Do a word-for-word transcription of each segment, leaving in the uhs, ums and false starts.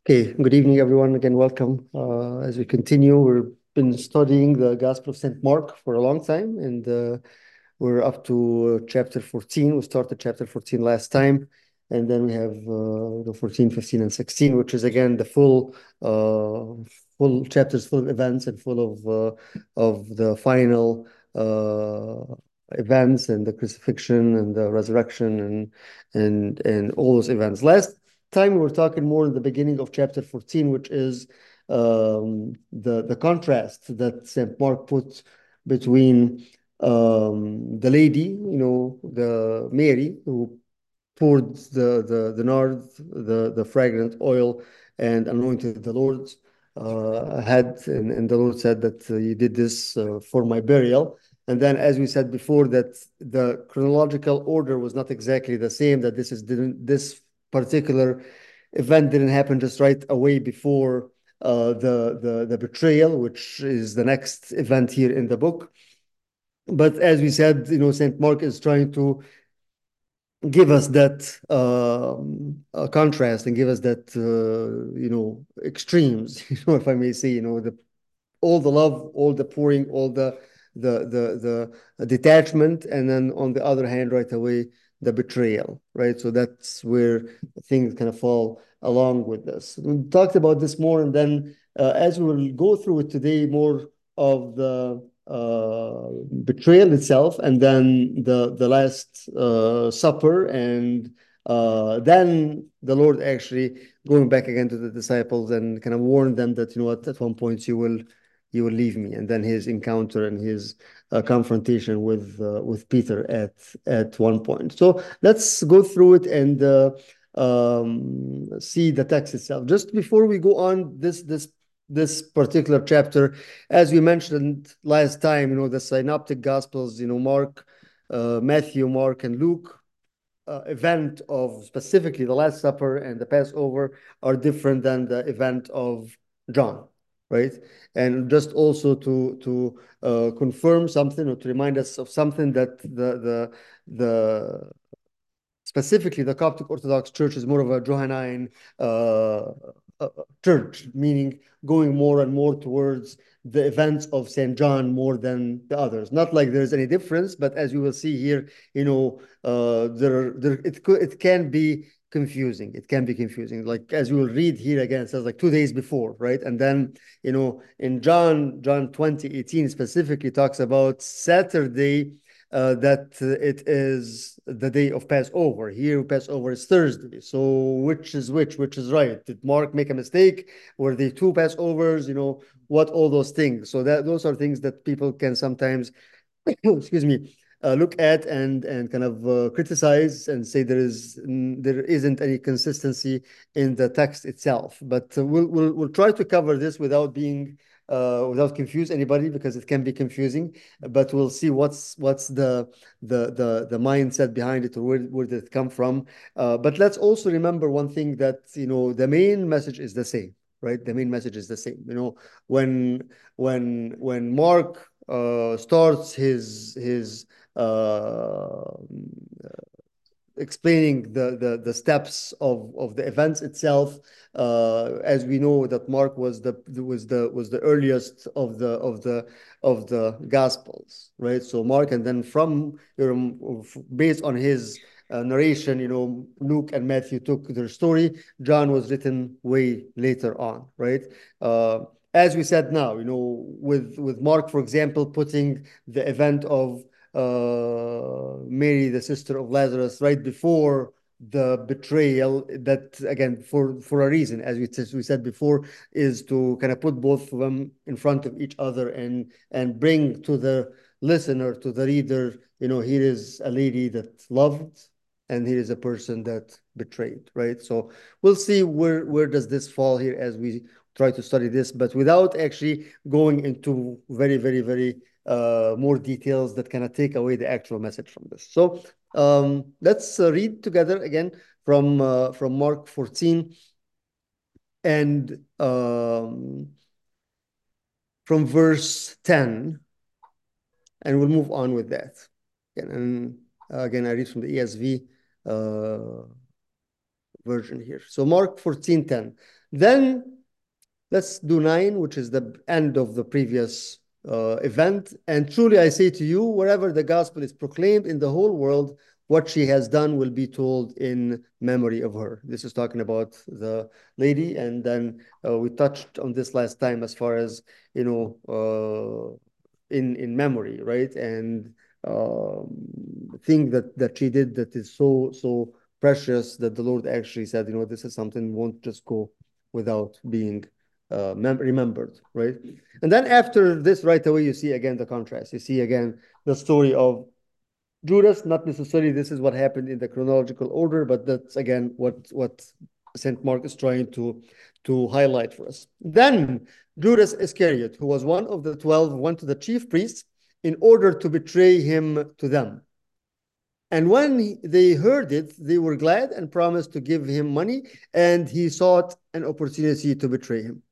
Okay, good evening, everyone. Again, welcome. Uh, as we continue, we've been studying the Gospel of Saint Mark for a long time, and uh, we're up to uh, chapter fourteen. We started chapter fourteen last time, and then we have uh, the fourteen, fifteen, and sixteen, which is again the full, uh, full chapters full of events and full of uh, of the final uh, events and the crucifixion and the resurrection and and and all those events. Last time we were talking more in the beginning of chapter fourteen, which is um, the the contrast that Saint Mark puts between um, the lady, you know, the Mary, who poured the the the nard, the the fragrant oil, and anointed the Lord's uh, head, and, and the Lord said that uh, you did this uh, for my burial. And then, as we said before, that the chronological order was not exactly the same. That this is didn't this particular event didn't happen just right away before uh, the the the betrayal, which is the next event here in the book. But as we said, you know, Saint Mark is trying to give us that um, uh, contrast and give us that uh, you know extremes, you know, if I may say, you know, the all the love, all the pouring, all the the the the detachment, and then on the other hand, right away, the betrayal, right? So that's where things kind of fall along with this. We talked about this more, and then uh, as we will go through it today, more of the uh, betrayal itself, and then the the last uh, supper, and uh, then the Lord actually going back again to the disciples and kind of warn them that, you know what, at one point you will you will leave me, and then his encounter and his uh, confrontation with uh, with Peter at at one point. So let's go through it and uh, um, see the text itself. Just before we go on this this this particular chapter, as we mentioned last time, you know, the synoptic gospels, you know, Mark, uh, Matthew, Mark, and Luke, uh, event of specifically the Last Supper and the Passover are different than the event of John, right? And just also to to uh, confirm something, or to remind us of something, that the the the specifically the Coptic Orthodox Church is more of a Johannine uh, uh, church, meaning going more and more towards the events of Saint John more than the others. Not like there's any difference, but as you will see here, you know, uh, there, there it could it can be confusing. It can be confusing. Like as we will read here again, it says like two days before, right? And then, you know, in John, John twenty, eighteen specifically talks about Saturday, uh, that uh, it is the day of Passover. Here, Passover is Thursday. So which is which? Which is right? Did Mark make a mistake? Were they two Passovers? You know, what all those things. So that those are things that people can sometimes, excuse me, uh, look at and and kind of uh, criticize and say there is there isn't any consistency in the text itself. But uh, we'll we'll we'll try to cover this without being uh, without confuse anybody, because it can be confusing. But we'll see what's what's the the the the mindset behind it, or where where did it come from. Uh, but let's also remember one thing, that you know the main message is the same, right? The main message is the same. You know, when when when Mark uh, starts his his uh, explaining the, the the steps of of the events itself. Uh, as we know that Mark was the was the was the earliest of the of the of the Gospels, right? So Mark, and then from you know, based on his uh, narration, you know, Luke and Matthew took their story. John was written way later on, right? Uh, as we said now, you know, with with Mark, for example, putting the event of uh, Mary, the sister of Lazarus, right before the betrayal. That again, for for a reason, as we, as we said before, is to kind of put both of them in front of each other, and and bring to the listener, to the reader, you know, here is a lady that loved, and here is a person that betrayed, right? So we'll see where where does this fall here as we try to study this, but without actually going into very, very, very uh, more details that kind of take away the actual message from this. So um, let's uh, read together again from uh, from Mark fourteen, and um, from verse ten, and we'll move on with that. Again, and uh, again, I read from the E S V. Uh, version here. So Mark fourteen ten. Then let's do nine, which is the end of the previous uh, event. And truly I say to you, wherever the gospel is proclaimed in the whole world, what she has done will be told in memory of her. This is talking about the lady. And then uh, we touched on this last time as far as, you know, uh, in, in memory, right? And um, thing that, that she did that is so, so precious that the Lord actually said, you know, this is something won't just go without being uh, remembered, right? And then after this, right away, you see again the contrast. You see again the story of Judas. Not necessarily this is what happened in the chronological order, but that's again what what Saint Mark is trying to to highlight for us. Then Judas Iscariot, who was one of the twelve, went to the chief priests in order to betray him to them. And when they heard it, they were glad and promised to give him money, and he sought an opportunity to betray him.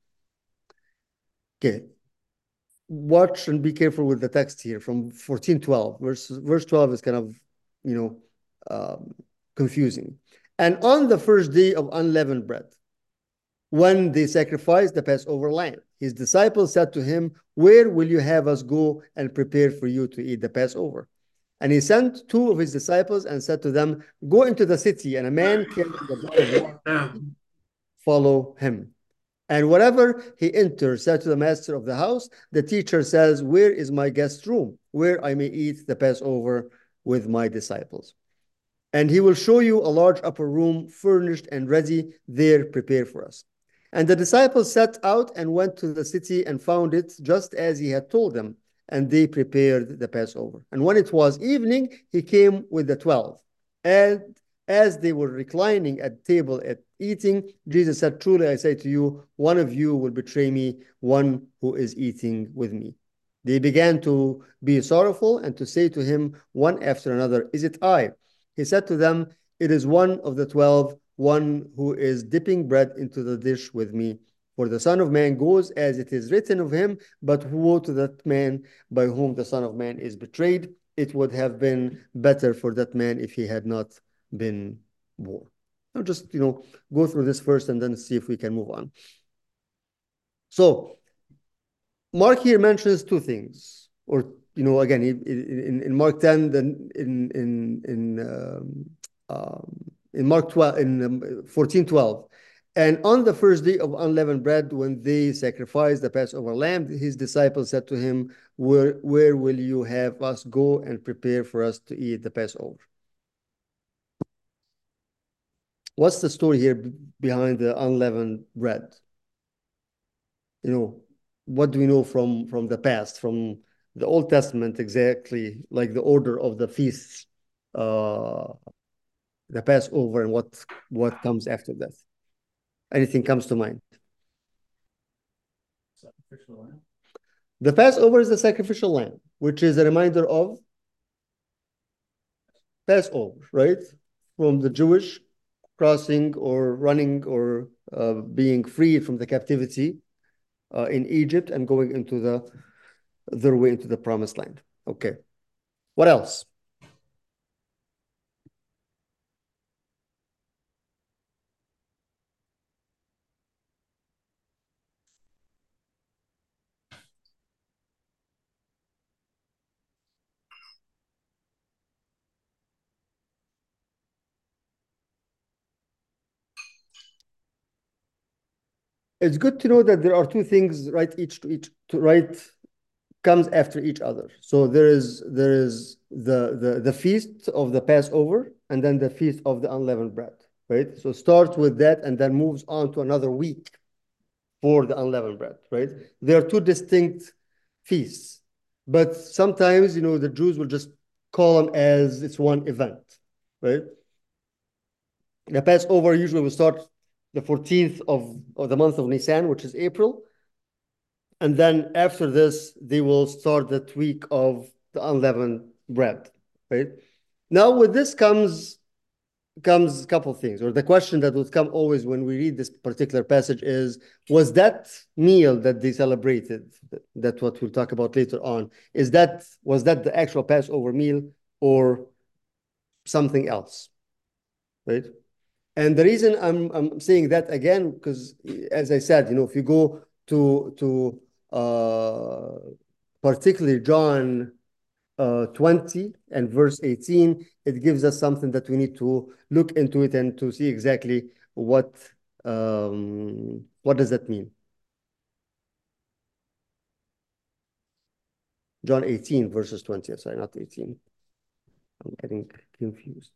Okay. Watch and be careful with the text here from fourteen twelve. Verse, verse twelve is kind of, you know, um, confusing. And on the first day of unleavened bread, when they sacrificed the Passover lamb, his disciples said to him, "Where will you have us go and prepare for you to eat the Passover?" And he sent two of his disciples and said to them, "Go into the city, and a man carrying a jar of water, follow him. And whatever he enters, said to the master of the house, the teacher says, where is my guest room, where I may eat the Passover with my disciples? And he will show you a large upper room, furnished and ready. There, prepare for us." And the disciples set out and went to the city and found it just as he had told them. And they prepared the Passover. And when it was evening, he came with the twelve. And as they were reclining at table at eating, Jesus said, "Truly I say to you, one of you will betray me, one who is eating with me." They began to be sorrowful and to say to him one after another, "Is it I?" He said to them, "It is one of the twelve, one who is dipping bread into the dish with me. For the Son of Man goes as it is written of him, but woe to that man by whom the Son of Man is betrayed. It would have been better for that man if he had not been born." I'll just, you know, go through this first and then see if we can move on. So Mark here mentions two things, or, you know, again, in, in Mark ten, then in in in um, um, in Mark twelve, in um, fourteen twelve. And on the first day of unleavened bread, when they sacrificed the Passover lamb, his disciples said to him, where, where will you have us go and prepare for us to eat the Passover? What's the story here behind the unleavened bread? You know, what do we know from, from the past, from the Old Testament, exactly like the order of the feasts, uh, the Passover, and what, what comes after that? Anything comes to mind? Sacrificial lamb. The Passover is the sacrificial lamb, which is a reminder of Passover, right? From the Jewish crossing or running or uh, being freed from the captivity uh, in Egypt and going into the their way into the promised land. Okay. What else? It's good to know that there are two things right each to each to right comes after each other. So there is there is the the the feast of the Passover and then the feast of the unleavened bread, right? So starts with that and then moves on to another week for the unleavened bread, right? They are two distinct feasts, but sometimes, you know, the Jews will just call them as it's one event, right? The Passover usually will start the fourteenth of, of the month of Nisan, which is April. And then after this, they will start that week of the unleavened bread, right? Now with this comes comes a couple of things, or the question that would come always when we read this particular passage is, was that meal that they celebrated, that what we'll talk about later on, is that, was that the actual Passover meal or something else, right? And the reason I'm I'm saying that again, because as I said, you know, if you go to to uh, particularly John uh, twenty and verse eighteen, it gives us something that we need to look into it and to see exactly what um, what does that mean. John eighteen verses twenty. Sorry, not eighteen. I'm getting confused.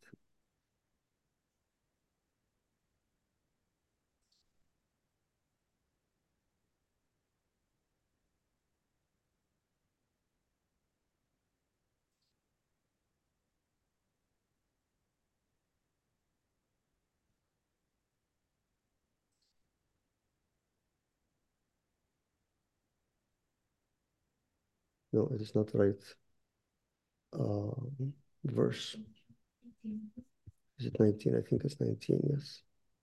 No, it is not right. Um, verse. Is it nineteen? I think it's nineteen, yes.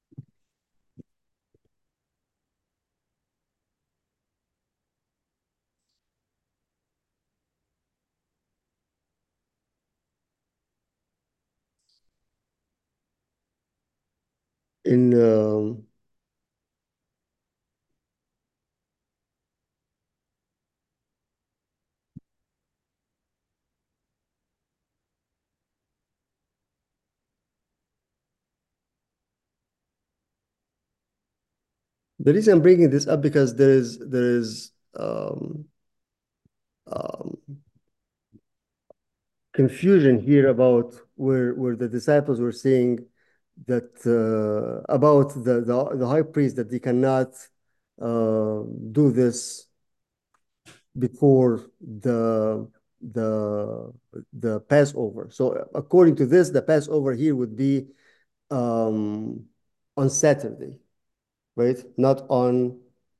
In um, the reason I'm bringing this up because there is there is um, um, confusion here about where where the disciples were saying that uh, about the, the the high priest that they cannot uh, do this before the the the Passover. So according to this, the Passover here would be um, on Saturday, right? Not on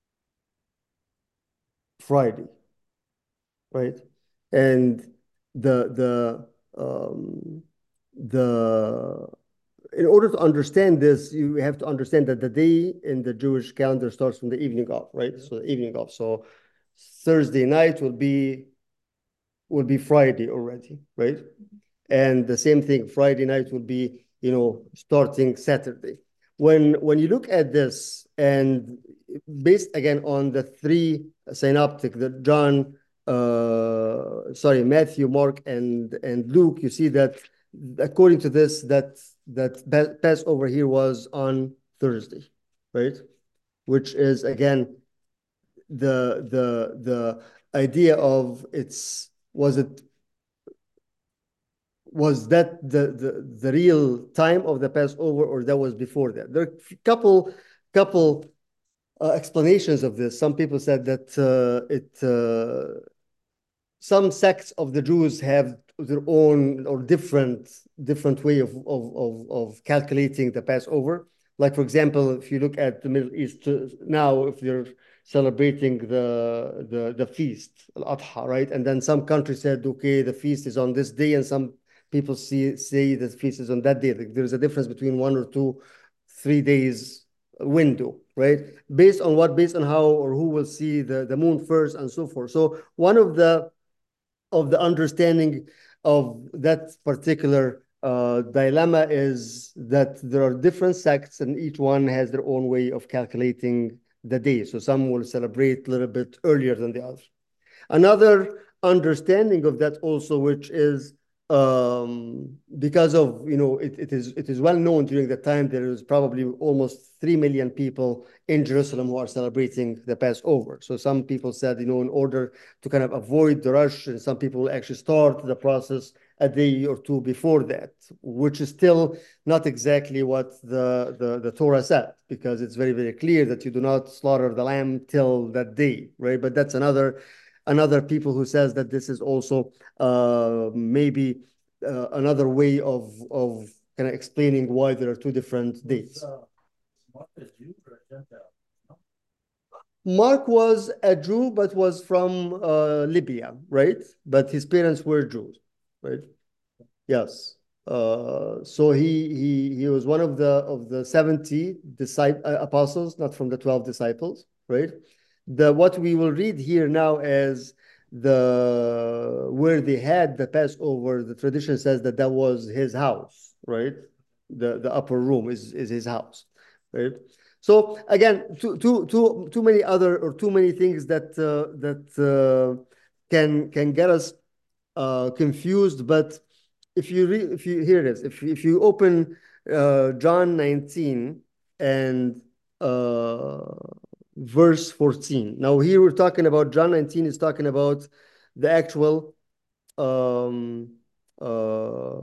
Friday, right? And the the um, the in order to understand this, you have to understand that the day in the Jewish calendar starts from the evening of, right? So the evening of. So Thursday night will be will be Friday already, right? And the same thing, Friday night will be, you know, starting Saturday. When when you look at this and based again on the three synoptic, the John, uh, sorry, Matthew, Mark, and and Luke, you see that according to this, that that Passover here was on Thursday, right? Which is again the the the idea of it's was it was that the, the the real time of the Passover or that was before that? There are a couple couple uh, explanations of this. Some people said that uh, it uh, some sects of the Jews have their own or different different way of of of, of calculating the Passover. Like for example, if you look at the Middle East uh, now, if you're celebrating the the the feast, Al-Adha, right? And then some countries said, okay, the feast is on this day, and some people see say the feast is on that day. Like there's a difference between one or two, three days window, right? Based on what? Based on how or who will see the the moon first and so forth. So one of the of the understanding of that particular uh, dilemma is that there are different sects and each one has their own way of calculating the day. So some will celebrate a little bit earlier than the others. Another understanding of that also, which is um, because of, you know, it, it is it is well known during that time there is probably almost three million people in Jerusalem who are celebrating the Passover. So some people said, you know, in order to kind of avoid the rush, and some people actually start the process a day or two before that, which is still not exactly what the, the, the Torah said, because it's very, very clear that you do not slaughter the lamb till that day, right? But that's another another people who says that this is also uh, maybe uh, another way of of kind of explaining why there are two different dates. Mark was a Jew, but was from uh, Libya, right? But his parents were Jews, right? Yes. Uh, so he he he was one of the of the seventy disciples, uh, apostles, not from the twelve disciples, right? The what we will read here now is the where they had the Passover. The tradition says that that was his house, right? the, the upper room is, is his house, right? So again, too, too, too, too many other or too many things that uh, that uh, can can get us uh, confused. But if you re if you hear this, if if you open uh, John nineteen and uh, verse fourteen. Now here we're talking about John nineteen is talking about the actual um, uh,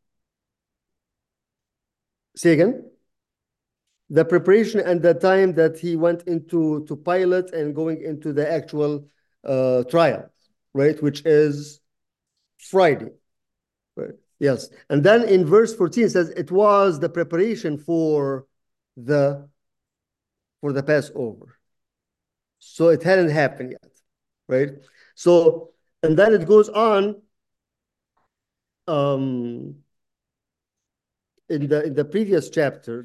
say again. The preparation and the time that he went into to Pilate and going into the actual uh, trial, right? Which is Friday. Right. Yes. And then in verse fourteen it says it was the preparation for the for the Passover. So it hadn't happened yet. Right. So and then it goes on um in the in the previous chapter.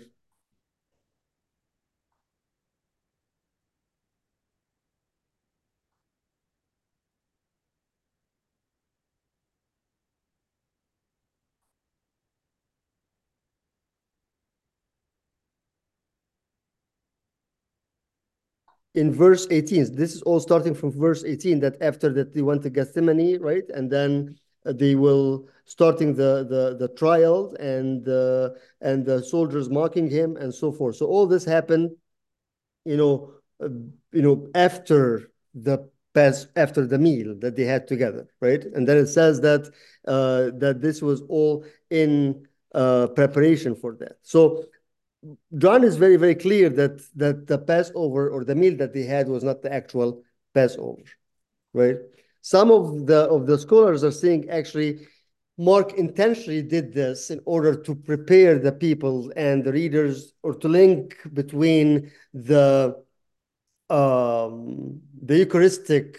In verse eighteen, this is all starting from verse eighteen, that after that they went to Gethsemane, right? And then uh, they will starting the the the trial and uh, and the soldiers mocking him and so forth. So all this happened, you know, uh, you know, after the pass after the meal that they had together, right? And then it says that uh, that this was all in uh, preparation for that. So John is very, very clear that that the Passover or the meal that they had was not the actual Passover, right? Some of the of the scholars are saying actually Mark intentionally did this in order to prepare the people and the readers, or to link between the um, the Eucharistic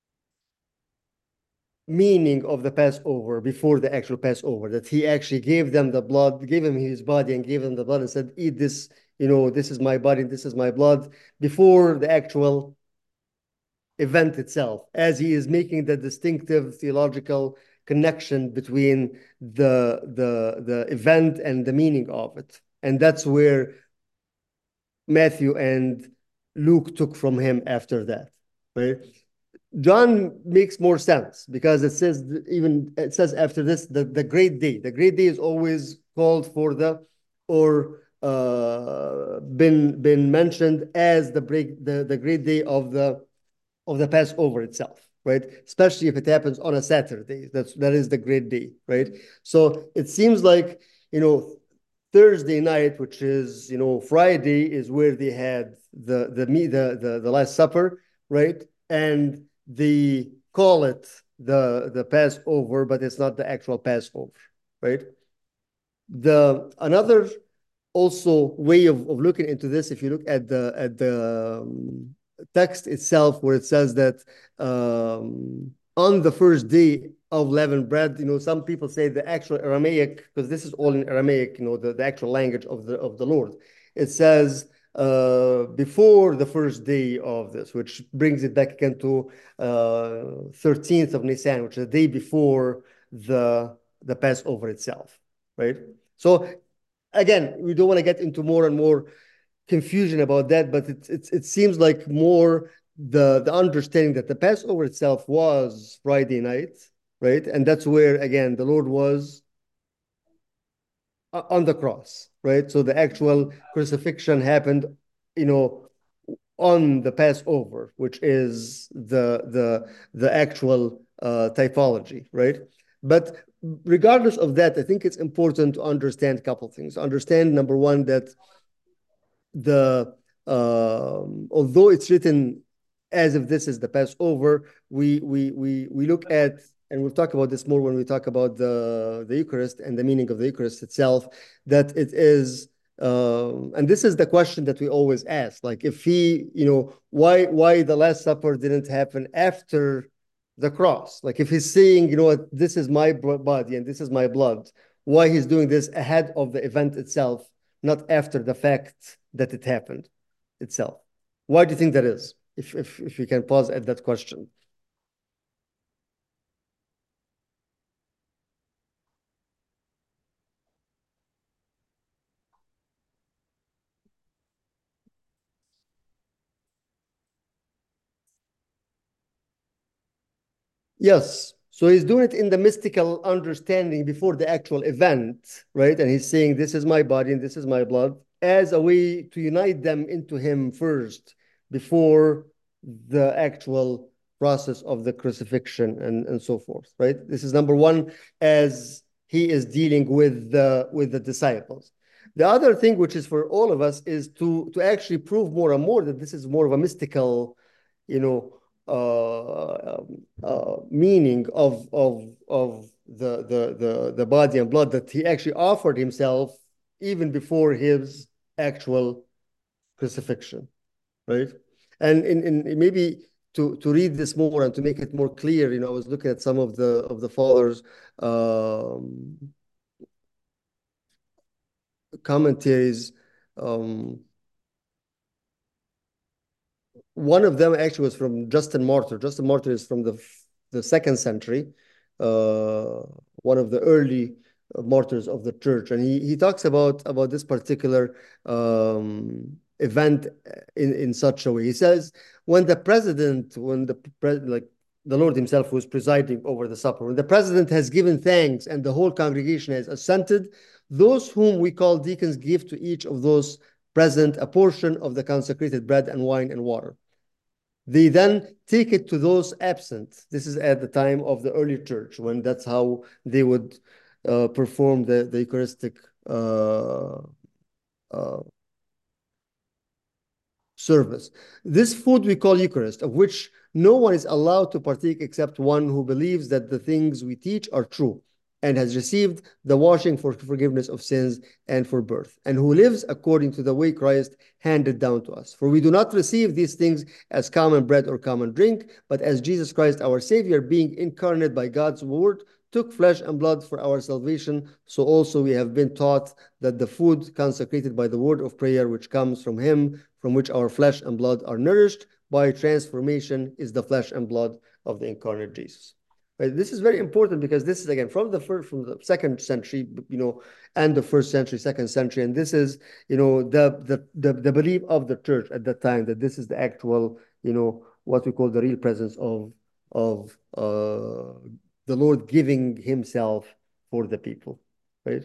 meaning of the Passover before the actual Passover, that he actually gave them the blood, gave him his body and gave them the blood and said, eat this, you know, this is my body, this is my blood, before the actual event itself, as he is making the distinctive theological connection between the, the, the event and the meaning of it. And that's where Matthew and Luke took from him after that, right? John makes more sense because it says, even it says after this, the, the great day. The great day is always called for the, or uh, been been mentioned as the break the, the great day of the of the Passover itself, right? Especially if it happens on a Saturday. That's that is the great day, right? So it seems like, you know, Thursday night, which is, you know, Friday, is where they had the the meat the, the the Last Supper, right? And they call it the the Passover, but it's not the actual Passover, right? The another also way of, of looking into this, if you look at the at the um, text itself, where it says that um, on the first day of leavened bread, you know, some people say the actual Aramaic, because this is all in Aramaic, you know, the, the actual language of the of the Lord. It says uh, before the first day of this, which brings it back again to uh, thirteenth of Nisan, which is the day before the the Passover itself, right? So again, we don't want to get into more and more confusion about that, but it, it, it seems like more the, the understanding that the Passover itself was Friday night, right? And that's where, again, the Lord was on the cross, right? So the actual crucifixion happened, you know, on the Passover, which is the the the actual uh, typology, right? But regardless of that, I think it's important to understand a couple of things. Understand, number one, that the um, although it's written as if this is the Passover, we we we we look at, and we'll talk about this more when we talk about the the Eucharist and the meaning of the Eucharist itself, that it is um, and this is the question that we always ask, like if he, you know, why why the Last Supper didn't happen after the cross? Like if he's saying, you know what, this is my body and this is my blood, why he's doing this ahead of the event itself, not after the fact that it happened itself? Why do you think that is? If if if you can pause at that question. Yes. So he's doing it in the mystical understanding before the actual event, right? And he's saying, this is my body and this is my blood, as a way to unite them into him first before the actual process of the crucifixion and, and so forth, right? This is number one, as he is dealing with the with the disciples. The other thing, which is for all of us, is to to actually prove more and more that this is more of a mystical, you know, uh, um, uh, meaning of of of the, the the the body and blood, that he actually offered himself even before his actual crucifixion, right? And in, in maybe to to read this more and to make it more clear, you know, I was looking at some of the of the fathers' um, commentaries. Um, One of them actually was from Justin Martyr. Justin Martyr is from the the second century, uh, one of the early martyrs of the church, and he he talks about about this particular um, event in in such a way. He says, when the president, when the pre like the Lord Himself was presiding over the supper, when the president has given thanks and the whole congregation has assented, those whom we call deacons give to each of those present a portion of the consecrated bread and wine and water. They then take it to those absent. This is at the time of the early church, when that's how they would uh, perform the, the Eucharistic uh, uh, service. This food we call Eucharist, of which no one is allowed to partake except one who believes that the things we teach are true and has received the washing for forgiveness of sins and for birth, and who lives according to the way Christ handed down to us. For we do not receive these things as common bread or common drink, but as Jesus Christ, our Savior, being incarnate by God's word, took flesh and blood for our salvation, so also we have been taught that the food consecrated by the word of prayer, which comes from Him, from which our flesh and blood are nourished by transformation, is the flesh and blood of the incarnate Jesus. Right? This is very important because this is, again, from the first, from the second century, you know, and the first century, second century, and this is, you know, the the the, the belief of the church at that time, that this is the actual, you know, what we call the real presence of of uh, the Lord giving Himself for the people, right?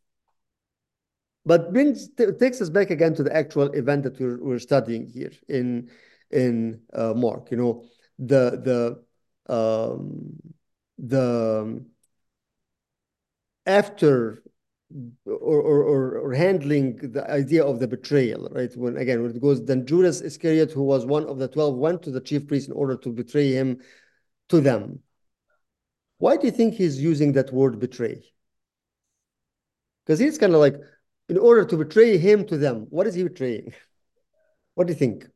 But brings takes us back again to the actual event that we're, we're studying here in in uh, Mark. You know, the the um, the after or, or or handling the idea of the betrayal, right? When again, when it goes, then Judas Iscariot, who was one of the twelve, went to the chief priests in order to betray him to them. Why do you think he's using that word betray? Because he's kind of like, in order to betray him to them, what is he betraying? What do you think?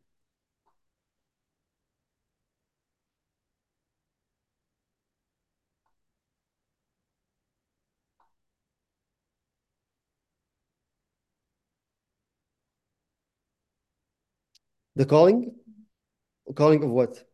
The calling? Calling of what?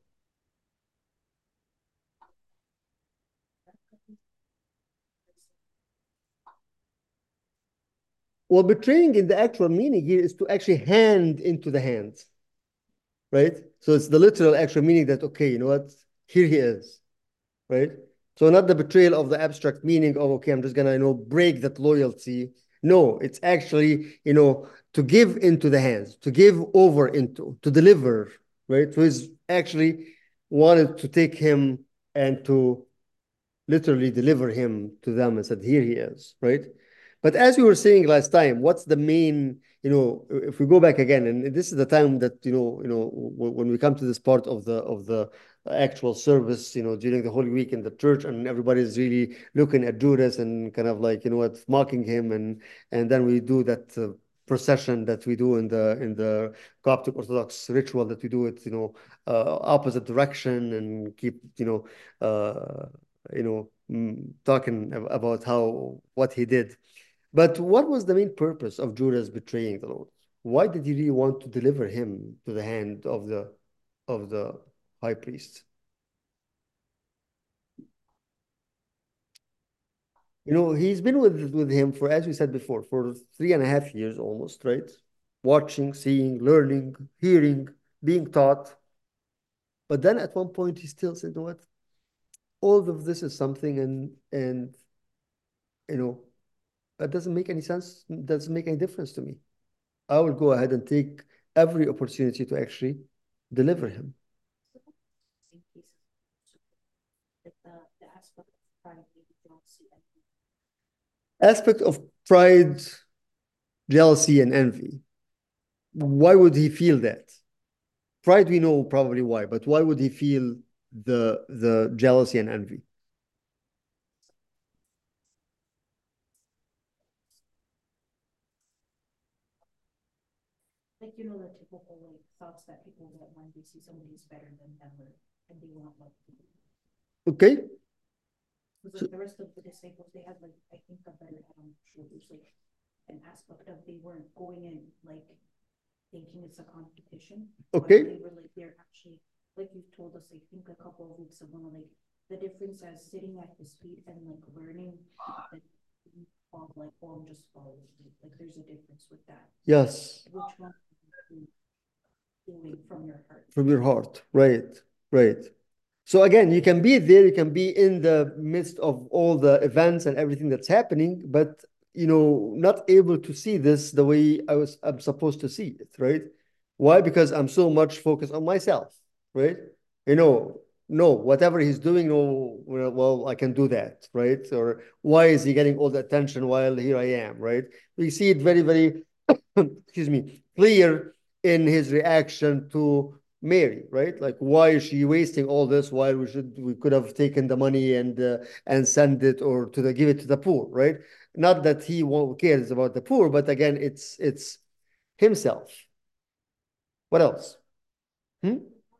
Well, betraying in the actual meaning here is to actually hand into the hands, right? So it's the literal actual meaning that, okay, you know what? Here he is, right? So not the betrayal of the abstract meaning of, okay, I'm just gonna, you know, break that loyalty. No, it's actually, you know, to give into the hands, to give over into, to deliver, right? So he's actually wanted to take him and to literally deliver him to them and said, here he is, right? But as we were saying last time, what's the main, you know, if we go back again, and this is the time that, you know, you know, when we come to this part of the of the actual service, you know, during the Holy Week in the church, and everybody's really looking at Judas and kind of like, you know what, mocking him, and and then we do that uh, procession that we do in the in the Coptic Orthodox ritual, that we do it, you know, uh, opposite direction, and keep, you know, uh, you know, mm, talking about how what he did. But what was the main purpose of Judas betraying the Lord? Why did he really want to deliver him to the hand of the of the high priest? You know, he's been with with him for, as we said before, for three and a half years almost, right? Watching, seeing, learning, hearing, being taught. But then at one point he still said, "You know what? all of this is something, and and you know, that doesn't make any sense, doesn't make any difference to me. I will go ahead and take every opportunity to actually deliver him. Aspect of pride, jealousy, and envy. Why would he feel that? Pride, we know probably why, but why would he feel the the jealousy and envy? Like, you know, the typical like thoughts that people get when they see somebody who's better than them, or, and they want like to. Okay. Because like the rest of the disciples, they had like I think a better head on their shoulders, like an aspect of they weren't going in like thinking it's a competition. Okay. They were like they're actually like you've told us, I think a couple of weeks ago, like the difference as sitting at his feet and like learning that of like, oh, I'm just following. Like there's a difference with that. Yes. Which one doing from your heart? From your heart. Right. Right. So again, you can be there, you can be in the midst of all the events and everything that's happening, but you know, not able to see this the way I was I'm supposed to see it, right? Why? Because I'm so much focused on myself, right? You know, no, whatever he's doing, no, well, well, I can do that, right? Or why is he getting all the attention while here I am, right? We see it very, very, excuse me, clear in his reaction to Mary, right? Like, why is she wasting all this while we should we could have taken the money and uh, and send it or to the give it to the poor, right? Not that he won't cares about the poor, but again, it's it's himself. What else? Hmm?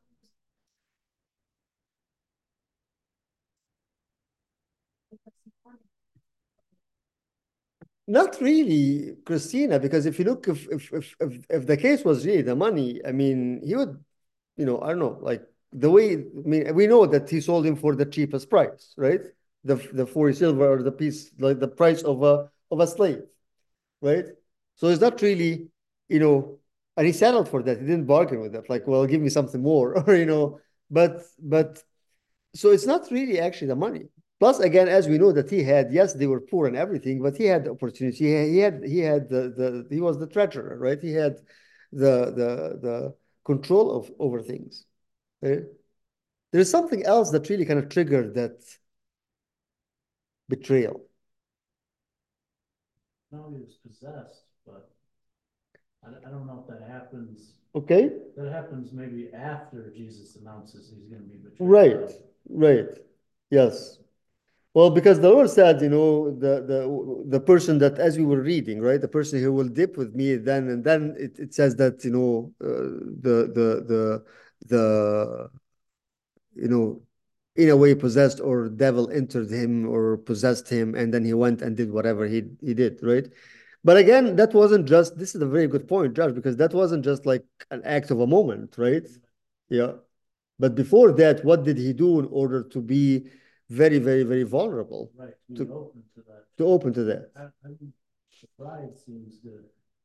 Not really, Christina, because if you look, if if if if, if the case was really the money, I mean, he would, you know, I don't know, like the way, I mean, we know that he sold him for the cheapest price, right? The the forty silver or the piece, like the price of a of a slave, right? So it's not really, you know, and he settled for that. He didn't bargain with that, like, well, give me something more, or you know, but but so it's not really actually the money. Plus, again, as we know that he had, yes, they were poor and everything, but he had the opportunity. He had he had the the he was the treasurer, right? He had the the the control of over things. Right? There's something else that really kind of triggered that betrayal. No, he was possessed, but I, I don't know if that happens. Okay. That happens maybe after Jesus announces he's going to be betrayed. Right. Right. Yes. Well, because the Lord said, you know, the the the person that, as we were reading, right, the person who will dip with me, then and then it, it says that, you know, uh, the the the the you know, in a way possessed or devil entered him or possessed him, and then he went and did whatever he he did, right? But again, that wasn't just. This is a very good point, Josh, because that wasn't just like an act of a moment, right? Yeah. But before that, what did he do in order to be very, very, very vulnerable? Right, to, be open to that. to open to that. I, I mean, the pride seems to.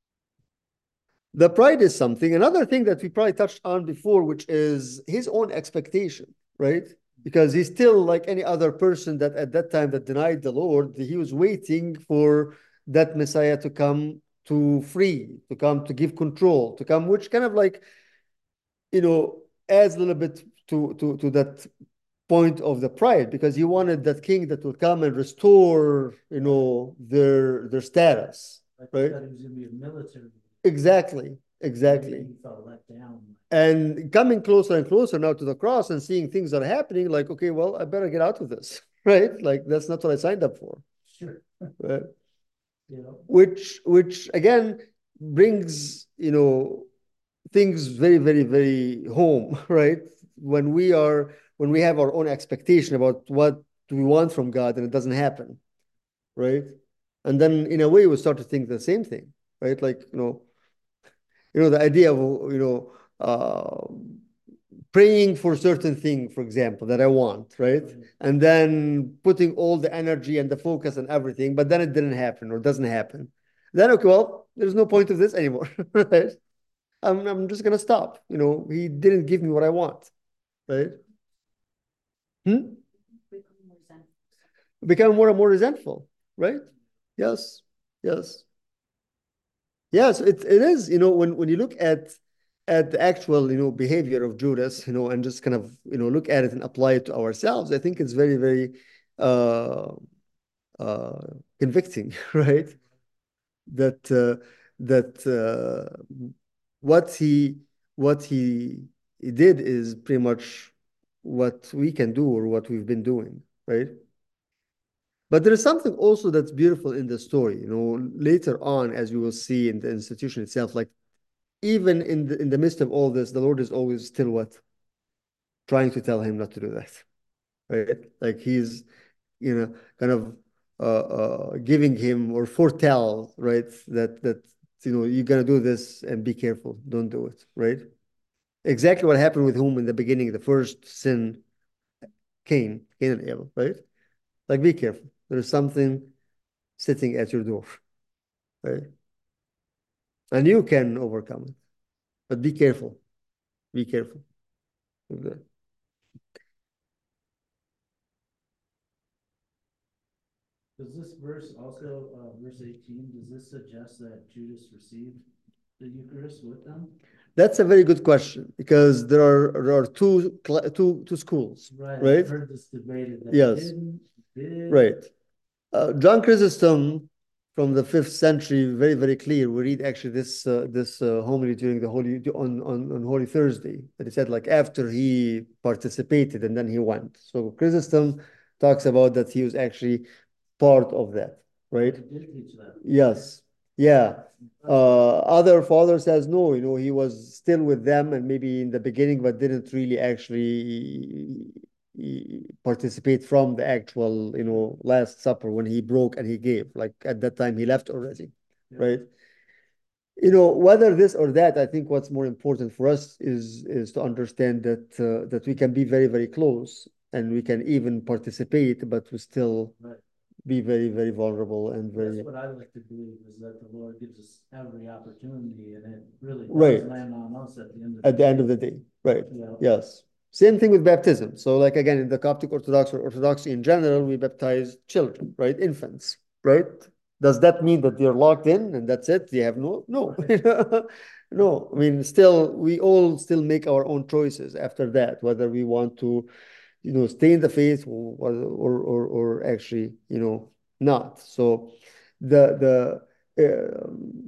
The pride is something. Another thing that we probably touched on before, which is his own expectation, right? Because he's still like any other person that at that time that denied the Lord, he was waiting for that Messiah to come to free, to come to give control, to come, which kind of like, you know, adds a little bit to to to that point of the pride, because he wanted that king that would come and restore, you know, their their status, Like right? that he was going to be a military. Exactly, exactly. He felt let down. And coming closer and closer now to the cross and seeing things that are happening, like, okay, well, I better get out of this, right? Like that's not what I signed up for. Sure. Right? You know? Which, which again brings, you know, things very, very, very home, right? When we are, when we have our own expectation about what do we want from God and it doesn't happen, right? And then in a way we start to think the same thing, right? Like, you know, you know, the idea of, you know, uh, praying for certain thing, for example, that I want, right? right? And then putting all the energy and the focus and everything, but then it didn't happen or doesn't happen. Then, okay, well, there's no point of this anymore, right? I'm, I'm just going to stop. You know, he didn't give me what I want, right? Hmm? become more and more resentful, right? Yes, yes. Yes, it, it is, you know, when, when you look at at the actual, you know, behavior of Judas, you know, and just kind of, you know, look at it and apply it to ourselves, I think it's very, very uh, uh, convicting, right? That uh, that uh, what he what he, he did is pretty much what we can do or what we've been doing, right? But there is something also that's beautiful in the story, you know, later on, as we will see in the institution itself, like even in the in the midst of all this, the Lord is always still what? Trying to tell him not to do that, right? Like he's, you know, kind of uh, uh, giving him or foretell, right? That that you know you're gonna do this and be careful, don't do it, right? Exactly what happened with whom in the beginning, the first sin, Cain, Cain and Abel, right? Like be careful. There's something sitting at your door, right? And you can overcome it, but be careful. Be careful. Okay. Does this verse also, uh, verse eighteen, does this suggest that Judas received the Eucharist with them? That's a very good question because there are there are two two two schools, Right, right? I've heard this debated that Yes. didn't, did. Right. Uh, John Chrysostom from the fifth century, very, very clear. We read actually this uh, this uh, homily during the Holy on, on on Holy Thursday that he said like after he participated and then he went. So Chrysostom talks about that he was actually part of that, right? He did teach that. Yes. Yeah. Uh, other father says no, you know, he was still with them and maybe in the beginning, but didn't really actually participate from the actual, you know, Last Supper when he broke and he gave. Like at that time, he left already, Yeah. right? You know, whether this or that, I think what's more important for us is is to understand that uh, that we can be very, very close and we can even participate, but we still Right. be very, very vulnerable and very. That's what I like to believe is that the Lord gives us every opportunity and it really Right. does land on us at the end of the At the day. end of the day, right? Yeah. Yes. Same thing with baptism. So, like again, in the Coptic Orthodox or Orthodoxy in general, we baptize children, right? Infants, right? Does that mean that they're locked in and that's it? They have no, no, no. I mean, still, we all still make our own choices after that, whether we want to, you know, stay in the faith or or or, or actually, you know, not. So, the the um,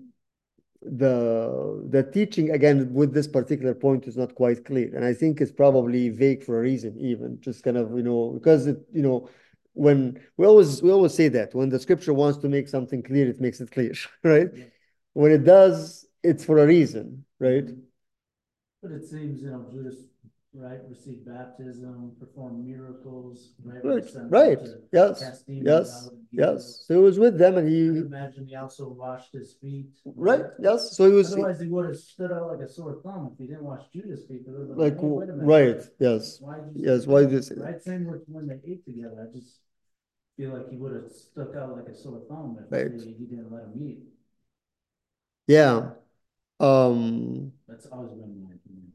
the the teaching again with this particular point is not quite clear, and I think it's probably vague for a reason, even just kind of, you know, because it, you know, when we always we always say that when the scripture wants to make something clear, it makes it clear, right? Yeah. When it does, it's for a reason, right? But it seems, you know, Judas, right, received baptism, performed miracles, right? Right, was sent out right. to Yes, cast demons yes, out and heal. yes. So he was with them, and I he, imagine he also washed his feet. right, yes. So he was Otherwise, he would have stood out like a sore thumb if he didn't wash Judas' feet. They would have been like, like, hey, wait a minute. right, yes, Why did you yes. say Why that? did you say that? Right, same with when they ate together. I just feel like he would have stuck out like a sore thumb if Right. they, he didn't let him eat. Yeah. Um, That's always been my opinion.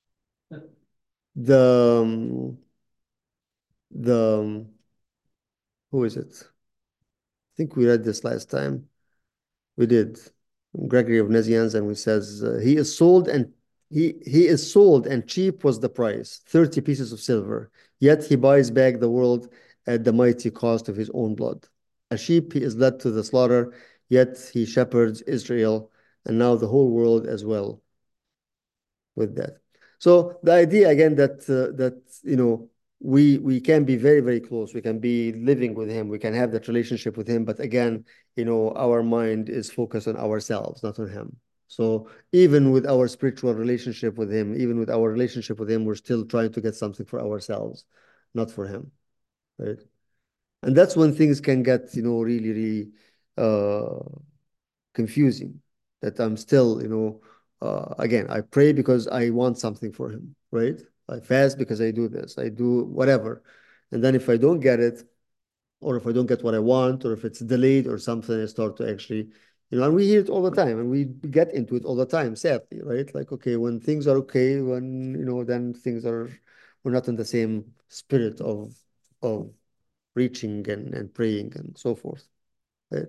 the um, the um, who is it? I think we read this last time. We did. Gregory of Nazianz, and we says uh, he is sold and he he is sold and cheap was the price, thirty pieces of silver. Yet he buys back the world at the mighty cost of his own blood. A sheep he is led to the slaughter, yet he shepherds Israel and now the whole world as well with that. So the idea again that uh, that you know we we can be very, very close. We can be living with him. We can have that relationship with him. But again, you know, our mind is focused on ourselves, not on him. So even with our spiritual relationship with him, even with our relationship with him, we're still trying to get something for ourselves, not for him, right? And that's when things can get, you know, really, really uh, confusing. That I'm still, you know, uh, again, I pray because I want something for him, right? I fast because I do this, I do whatever. And then if I don't get it, or if I don't get what I want, or if it's delayed or something, I start to actually, you know, and we hear it all the time and we get into it all the time, sadly, right? Like, okay, when things are okay, when, you know, then things are, we're not in the same spirit of, of preaching and, and praying and so forth. Right?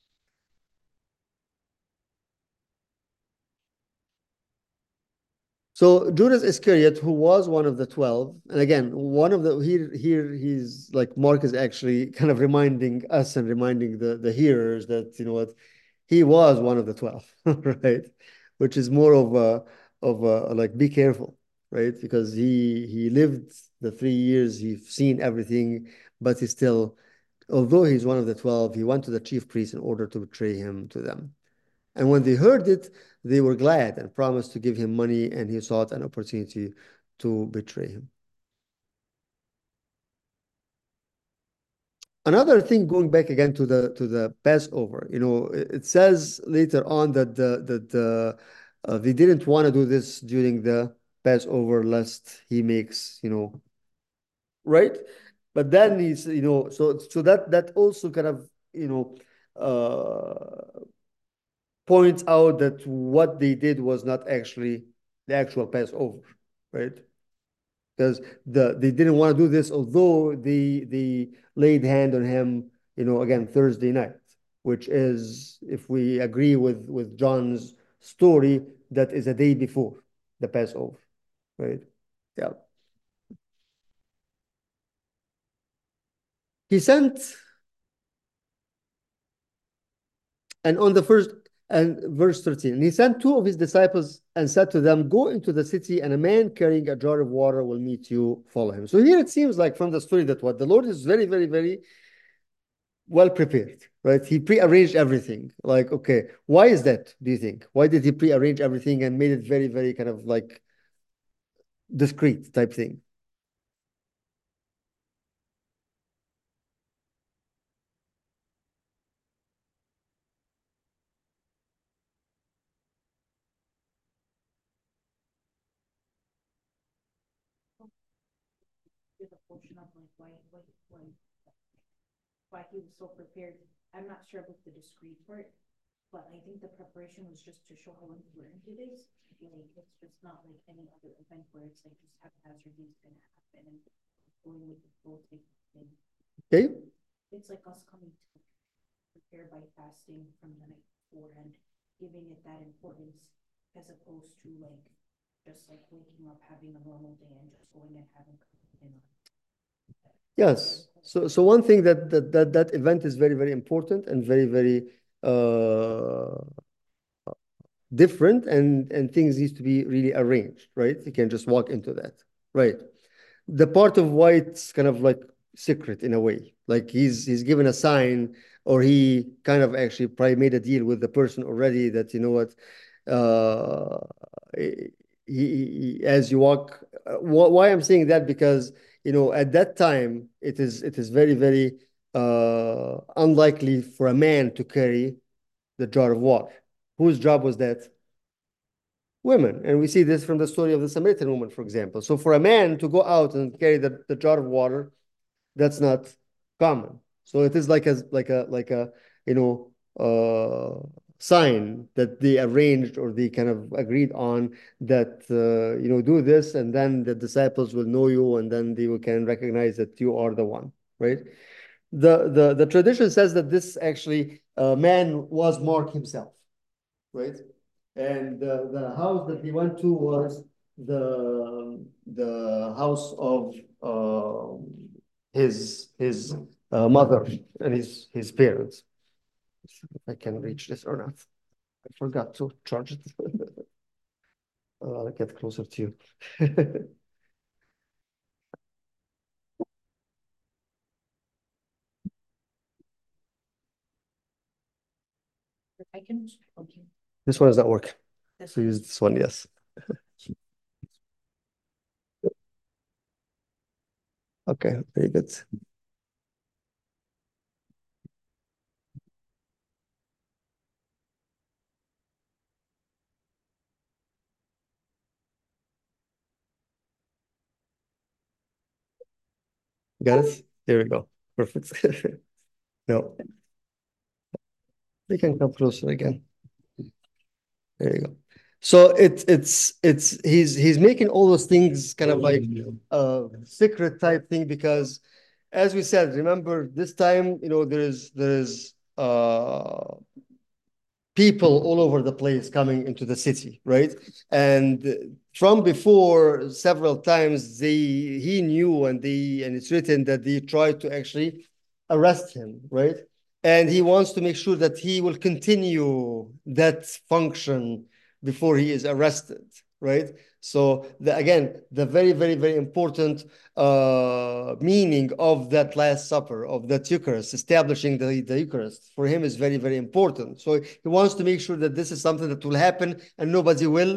So Judas Iscariot, who was one of the twelve, and again, one of the here here he's like Mark is actually kind of reminding us and reminding the the hearers that you know what he was one of the twelve, right? Which is more of a of a like be careful, right? Because he he lived the three years, he's seen everything, but he still, although he's one of the twelve, he went to the chief priests in order to betray him to them. And when they heard it, they were glad and promised to give him money, and he sought an opportunity to betray him. Another thing, going back again to the to the Passover, you know, it says later on that the that the uh, they didn't want to do this during the Passover lest he makes, you know, right? But then he's, you know, so so that that also kind of, you know, uh, points out that what they did was not actually the actual Passover, right? Because the they didn't want to do this, although they they laid hand on him, you know, again Thursday night, which is, if we agree with with John's story, that is a day before the Passover, right? Yeah. He sent, and on the first, and verse thirteen, and he sent two of his disciples and said to them, go into the city, and a man carrying a jar of water will meet you, follow him. So here it seems like from the story that what the Lord is very, very, very well prepared, right? He prearranged everything. Like, okay, why is that, do you think? Why did he prearrange everything and made it very, very kind of like discreet type thing? The portion of like why why why why he was so prepared. I'm not sure about the discreet part, but I think the preparation was just to show how important it is. Like it's just not like any other event where it's like just haphazardly is gonna happen and going with the flow type thing. Okay. It's like us coming to prepare by fasting from the night before and giving it that importance as opposed to like just like waking up having a normal day and just going and having dinner. Yes. So, so one thing that that that, that event is very, very important and very, very uh, different, and and things need to be really arranged, right? You can't just walk into that, right? The part of why it's kind of like secret in a way, like he's he's given a sign, or he kind of actually probably made a deal with the person already that you know what, uh, he, he, as you walk. Uh, why I'm saying that, because you know at that time it is it is very, very uh, unlikely for a man to carry the jar of water. Whose job was that? Women. And we see this from the story of the Samaritan woman, for example. So for a man to go out and carry the, the jar of water, that's not common. So it is like a like a like a you know uh, sign that they arranged, or they kind of agreed on, that uh, you know do this, and then the disciples will know you, and then they will can recognize that you are the one, right? The the the tradition says that this actually uh, man was Mark himself, right? And the, the house that he went to was the the house of uh, his his uh, mother and his his parents. If I can reach this or not. I forgot to charge it. uh, I'll get closer to you. I can okay. This one does not work. This So use this one, yes. Okay, very good. Got it? There we go. Perfect. No, we can come closer again. There you go. So it's it's it's he's he's making all those things kind of like a secret type thing, because as we said, remember this time, you know, there is there is uh people all over the place coming into the city, right? And from before, several times they he knew, and they and it's written that they tried to actually arrest him, right? And he wants to make sure that he will continue that function before he is arrested, right? So the, again, the very, very, very important uh, meaning of that Last Supper, of that Eucharist, establishing the, the Eucharist, for him is very, very important. So he wants to make sure that this is something that will happen and nobody will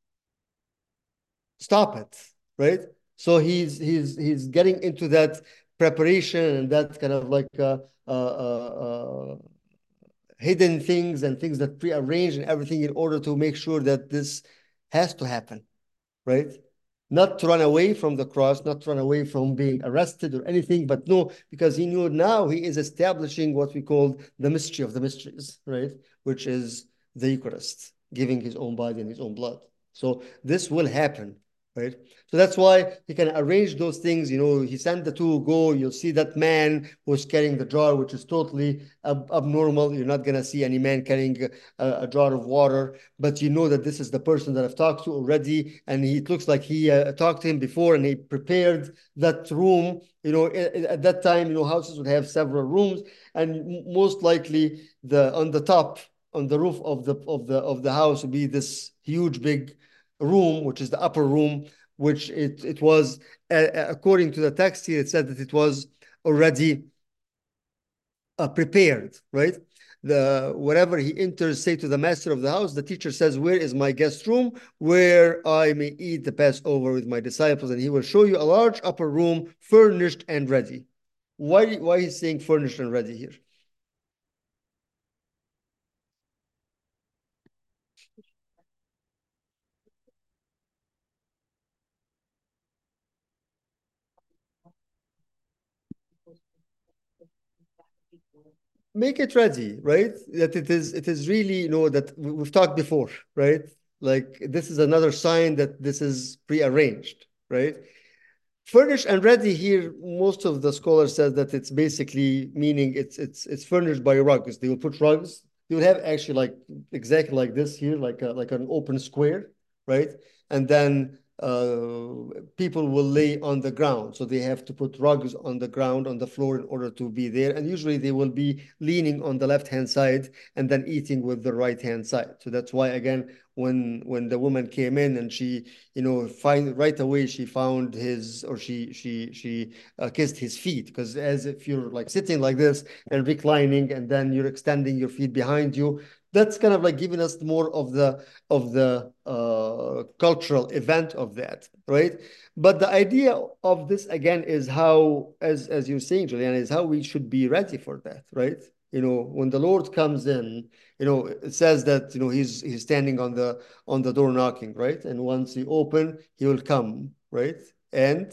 stop it, right? So he's he's he's getting into that preparation and that kind of like uh, uh, uh, uh, hidden things and things that prearranged and everything in order to make sure that this has to happen, right? Not to run away from the cross, not to run away from being arrested or anything, but no, because he knew now he is establishing what we call the mystery of the mysteries, right? Which is the Eucharist, giving his own body and his own blood. So this will happen, right? So that's why he can arrange those things. You know, he sent the two go. You'll see that man who's carrying the jar, which is totally ab abnormal. You're not gonna see any man carrying a, a jar of water, but you know that this is the person that I've talked to already, and he, it looks like he uh, talked to him before, and he prepared that room. You know, at, at that time, you know, houses would have several rooms, and most likely the on the top, on the roof of the of the of the house would be this huge big room, which is the upper room, which it it was uh, according to the text here, it said that it was already uh, prepared, right? The wherever he enters, say to the master of the house, the teacher says, "Where is my guest room, where I may eat the Passover with my disciples?" And he will show you a large upper room, furnished and ready. Why why he's saying furnished and ready here? Make it ready, right? That it is it is really, you know, that we've talked before, right? Like this is another sign that this is prearranged, right? Furnished and ready here, most of the scholars says that it's basically meaning it's it's it's furnished by rugs. They will put rugs. They will have actually like exactly like this here, like a, like an open square, right? And then uh, people will lay on the ground. So they have to put rugs on the ground, on the floor in order to be there. And usually they will be leaning on the left-hand side and then eating with the right-hand side. So that's why, again, when when the woman came in and she, you know, find right away she found his, or she she she uh, kissed his feet, because as if you're like sitting like this and reclining and then you're extending your feet behind you, that's kind of like giving us more of the of the uh, cultural event of that, right? But the idea of this again is how, as as you're saying, Juliana, is how we should be ready for that, right? You know, when the Lord comes in, you know, it says that, you know, he's he's standing on the on the door knocking, right? And once he open, he will come, right? And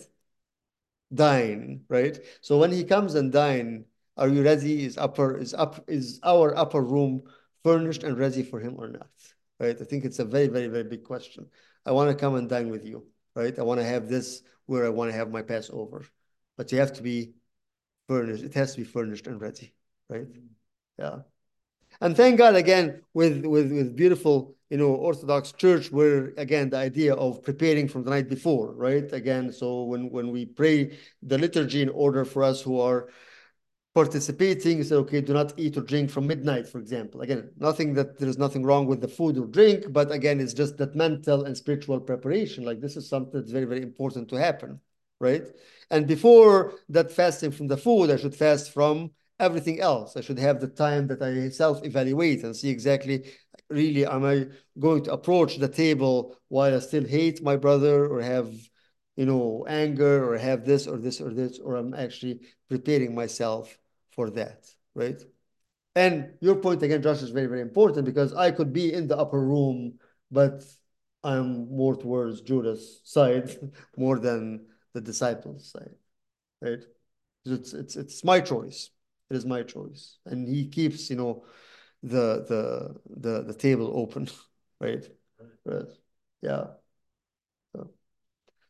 dine, right? So when he comes and dine, are you ready? Is upper is up is our upper room furnished and ready for him or not? Right? I think it's a very, very, very big question. I want to come and dine with you, right? I want to have this where I want to have my Passover. But you have to be furnished. It has to be furnished and ready, right? Yeah. And thank God again with with with beautiful, you know, Orthodox Church, where again the idea of preparing from the night before, right? Again, so when when we pray the liturgy in order for us who are participating, say, okay, do not eat or drink from midnight, for example. Again, nothing that there is nothing wrong with the food or drink, but again, it's just that mental and spiritual preparation. Like this is something that's very, very important to happen, right? And before that fasting from the food, I should fast from everything else. I should have the time that I self-evaluate and see exactly, really, am I going to approach the table while I still hate my brother or have, you know, anger or have this or this or this, or I'm actually preparing myself for that, right? And your point again, Josh, is very, very important because I could be in the upper room, but I'm more towards Judas' side more than the disciples' side, right? It's it's it's my choice. It is my choice, and he keeps, you know, the the the the table open, right? Right. Yeah. So,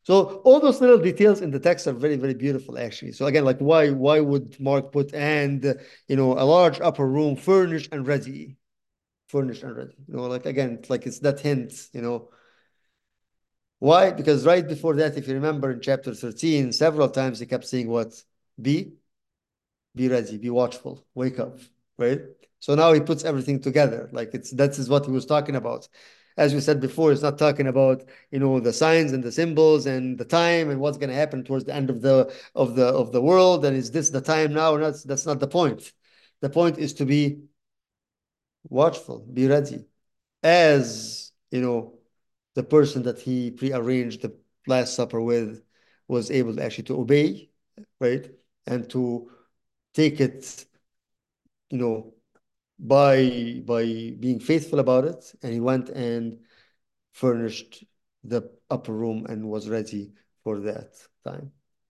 So all those little details in the text are very, very beautiful, actually. So again, like why why would Mark put and uh, you know a large upper room furnished and ready, furnished and ready? You know, like again, it's like it's that hint. You know, why? Because right before that, if you remember in chapter thirteen, several times he kept saying what? Be, be ready, be watchful, wake up, right? So now he puts everything together. Like it's that is what he was talking about. As we said before, it's not talking about, you know, the signs and the symbols and the time and what's going to happen towards the end of the of the of the world. And is this the time now? Or not? That's that's not the point. The point is to be watchful, be ready. As you know, the person that he prearranged the Last Supper with was able actually to obey, right? And to take it, you know, by by being faithful about it. And he went and furnished the upper room and was ready for that time.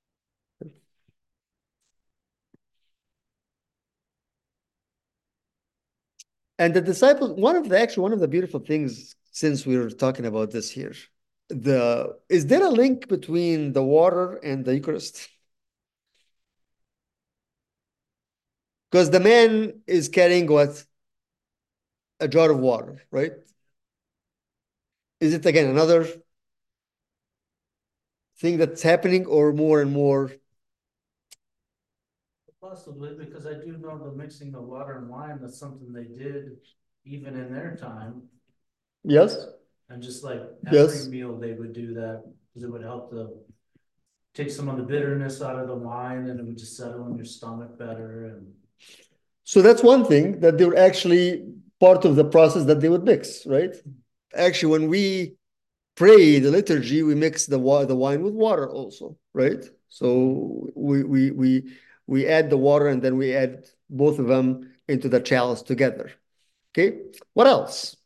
And the disciples, one of the actually one of the beautiful things, since we were talking about this here, the is there a link between the water and the Eucharist? Because the man is carrying what? A jar of water, right? Is it again another thing that's happening or more and more? Possibly, because I do know the mixing of water and wine, that's something they did even in their time. Yes. And just like Yes. every meal, they would do that, because it would help to take some of the bitterness out of the wine, and it would just settle in your stomach better. And So that's one thing that they were actually part of the process that they would mix, right? Actually, when we pray the liturgy, we mix the wa- the wine with water also, right? So we we we we add the water and then we add both of them into the chalice together. Okay, what else?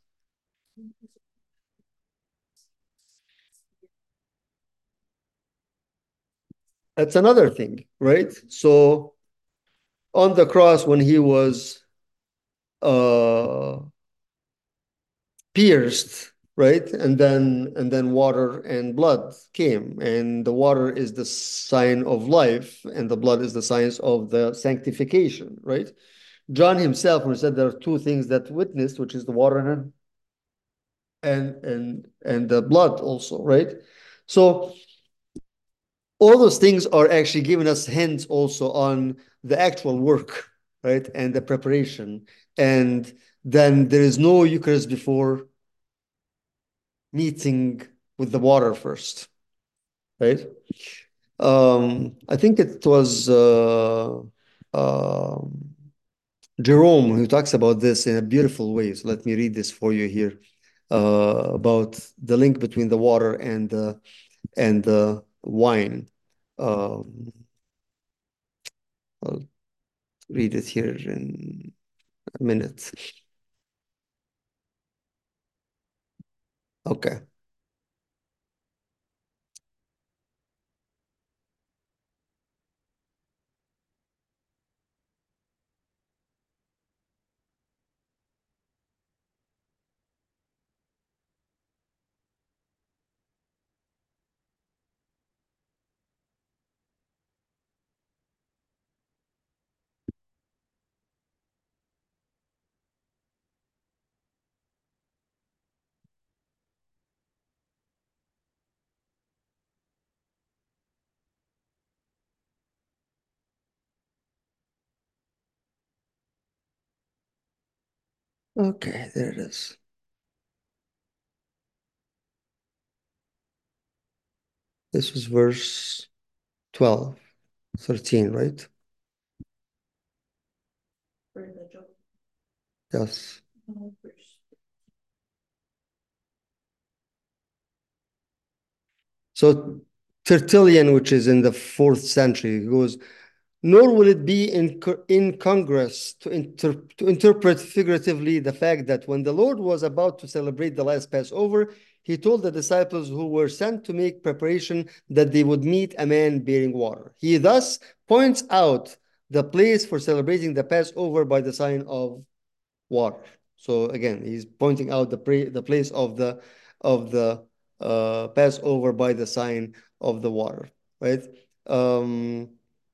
That's another thing, right? So on the cross, when he was uh, pierced, right, and then and then water and blood came, and the water is the sign of life, and the blood is the signs of the sanctification, right? John himself, when he said there are two things that witnessed, which is the water and and and and the blood also, right? So all those things are actually giving us hints also on the actual work, right? And the preparation. And then there is no Eucharist before meeting with the water first, right? Um, I think it was uh, um Jerome who talks about this in a beautiful way. So let me read this for you here uh, about the link between the water and the and the wine. Um, I'll read it here in a minute. Okay. Okay, there it is. This was verse twelve, thirteen, right? For the job. Yes. uh, verse. So Tertullian, which is in the fourth century, goes, nor will it be incongruous to, inter to interpret figuratively the fact that when the Lord was about to celebrate the last Passover, he told the disciples who were sent to make preparation that they would meet a man bearing water. He thus points out the place for celebrating the Passover by the sign of water. So again, he's pointing out the, the place of the of the uh, pass over by the sign of the water, right? Um,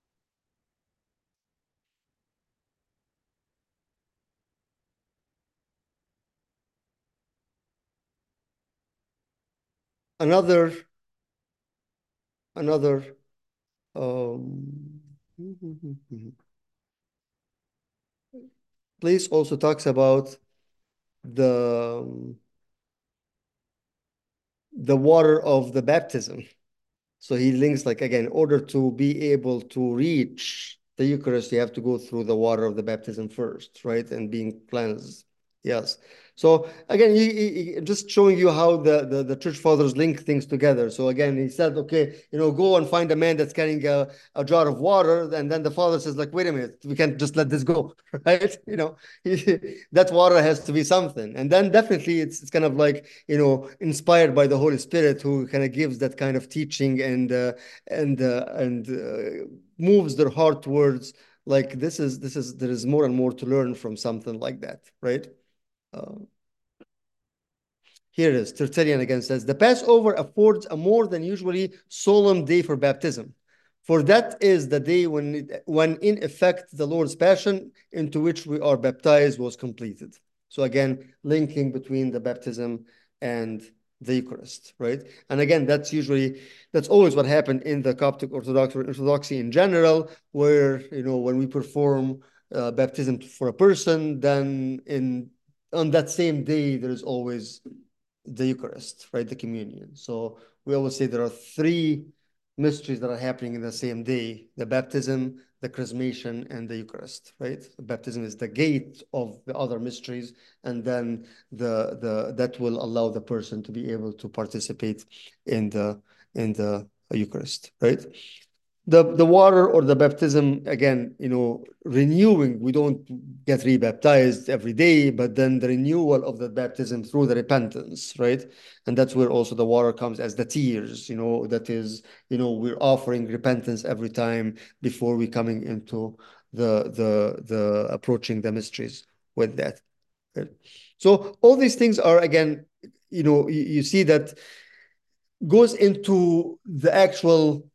another, another, um, place also talks about the um, the water of the baptism. So he links like again, in order to be able to reach the Eucharist, you have to go through the water of the baptism first, right? And being cleansed. Yes. So again, he, he, he- just showing you how the, the, the church fathers link things together. So again, he said, okay, you know, go and find a man that's carrying a, a jar of water. And then the father says, like, wait a minute, we can't just let this go, right? You know, that water has to be something. And then definitely it's, it's kind of like, you know, inspired by the Holy Spirit who kind of gives that kind of teaching and, uh, and, uh, and uh, moves their heart towards like, this is, this is, there is more and more to learn from something like that, right? Uh, here it is. Tertullian again says, the Passover affords a more than usually solemn day for baptism. For that is the day when, it, when in effect the Lord's passion into which we are baptized was completed. So again, linking between the baptism and the Eucharist, right? And again, that's usually, that's always what happened in the Coptic Orthodox or Orthodoxy in general, where, you know, when we perform uh, baptism for a person, then in on that same day, there is always the Eucharist, right? The communion. So we always say there are three mysteries that are happening in the same day: the baptism, the chrismation, and the Eucharist, right? The baptism is the gate of the other mysteries, and then the the that will allow the person to be able to participate in the in the Eucharist, right? the the water or the baptism, again, you know, renewing, we don't get rebaptized every day, but then the renewal of the baptism through the repentance, right? And that's where also the water comes as the tears, you know, that is, you know, we're offering repentance every time before we coming into the the the approaching the mysteries with that, right? So all these things are, again, you know, you, you see that goes into the actual